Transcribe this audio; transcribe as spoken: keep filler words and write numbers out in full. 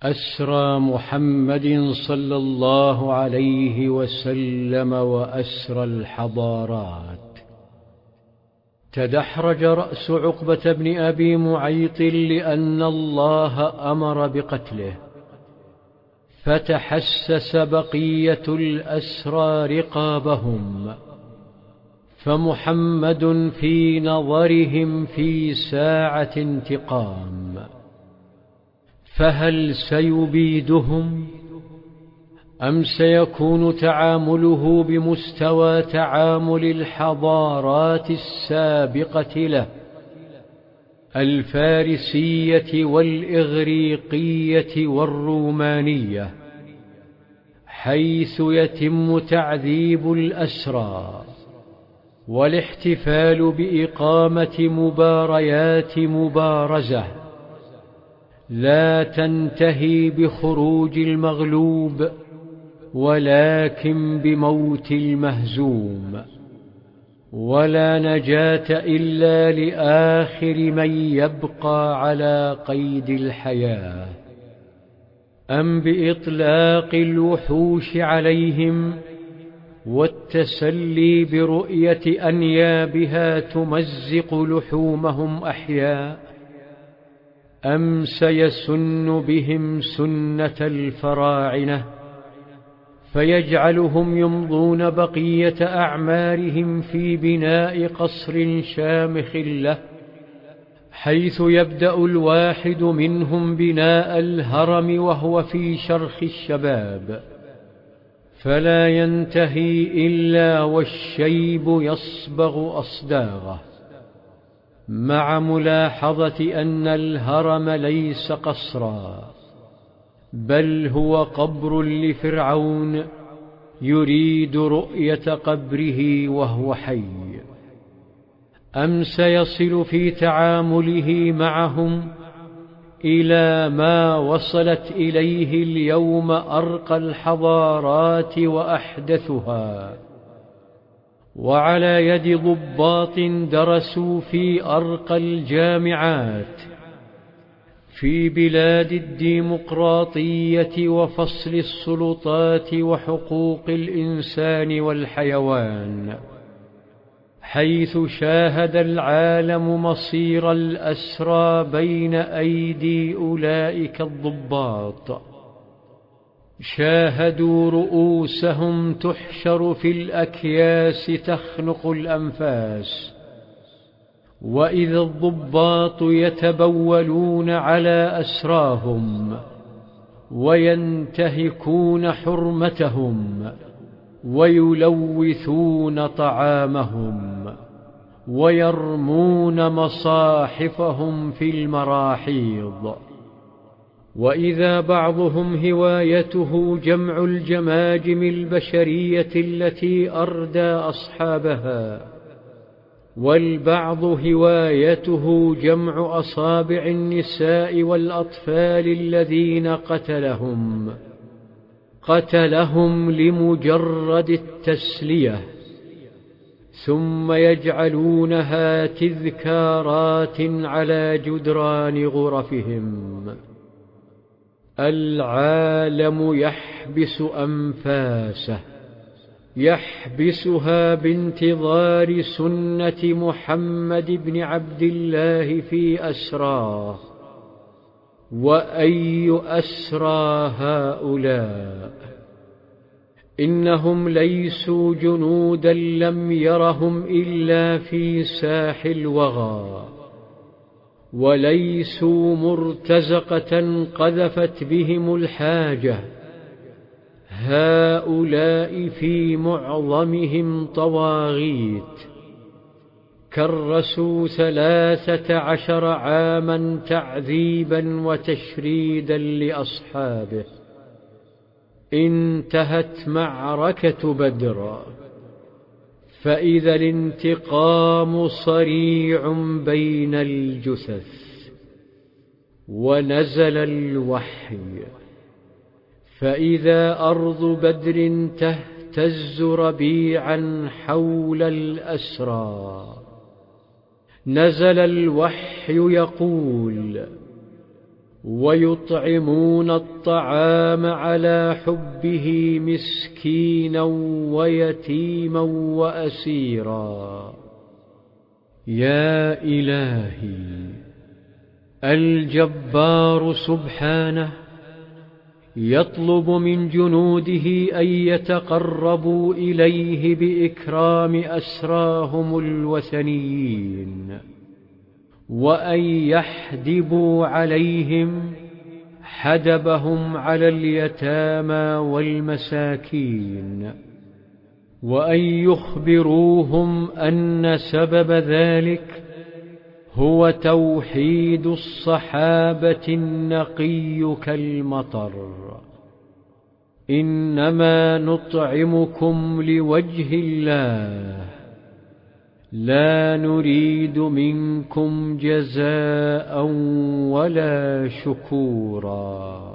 أسرى محمد صلى الله عليه وسلم وأسرى الحضارات. تدحرج رأس عقبة بن أبي معيط لأن الله أمر بقتله، فتحسس بقية الأسرى رقابهم، فمحمد في نظرهم في ساعة انتقام، فهل سيبيدهم أم سيكون تعامله بمستوى تعامل الحضارات السابقة له، الفارسية والإغريقية والرومانية، حيث يتم تعذيب الأسرى والاحتفال بإقامة مباريات مبارزة لا تنتهي بخروج المغلوب ولكن بموت المهزوم، ولا نجاة إلا لآخر من يبقى على قيد الحياة، أم بإطلاق الوحوش عليهم والتسلي برؤية أنيابها تمزق لحومهم أحياء، أم سيسن بهم سنة الفراعنة فيجعلهم يمضون بقية أعمارهم في بناء قصر شامخ له، حيث يبدأ الواحد منهم بناء الهرم وهو في شرخ الشباب، فلا ينتهي إلا والشيب يصبغ أصداغه، مع ملاحظة أن الهرم ليس قصرا بل هو قبر لفرعون يريد رؤية قبره وهو حي. أم سيصل في تعامله معهم إلى ما وصلت إليه اليوم أرقى الحضارات وأحدثها، وعلى يد ضباط درسوا في أرقى الجامعات في بلاد الديمقراطية وفصل السلطات وحقوق الإنسان والحيوان، حيث شاهد العالم مصير الأسرى بين أيدي أولئك الضباط، شاهدوا رؤوسهم تحشر في الأكياس تخنق الأنفاس، وإذا الضباط يتبولون على أسراهم وينتهكون حرمتهم ويلوثون طعامهم ويرمون مصاحفهم في المراحيض، وإذا بعضهم هوايته جمع الجماجم البشرية التي أردى أصحابها، والبعض هوايته جمع أصابع النساء والأطفال الذين قتلهم قتلهم لمجرد التسلية، ثم يجعلونها تذكارات على جدران غرفهم. العالم يحبس أنفاسه، يحبسها بانتظار سنة محمد بن عبد الله في أسراه. وأي أسرى هؤلاء؟ إنهم ليسوا جنودا لم يرهم إلا في ساح الوغى، وليسوا مرتزقة قذفت بهم الحاجة، هؤلاء في معظمهم طواغيت، كرسوا ثلاثة عشر عاما تعذيبا وتشريدا لأصحابه. انتهت معركة بدر، فإذا الانتقام صريع بين الجثث، ونزل الوحي، فإذا أرض بدر تهتز ربيعا حول الأسرى. نزل الوحي يقول: ويطعمون الطعام على حبه مسكينا ويتيما وأسيرا. يا إلهي، الجبار سبحانه يطلب من جنوده أن يتقربوا إليه بإكرام أسراهم الوثنيين، وأن يحدبوا عليهم حدبهم على اليتامى والمساكين، وأن يخبروهم أن سبب ذلك هو توحيد الصحابة النقي كالمطر. إنما نطعمكم لوجه الله لا نريد منكم جزاء ولا شكورا.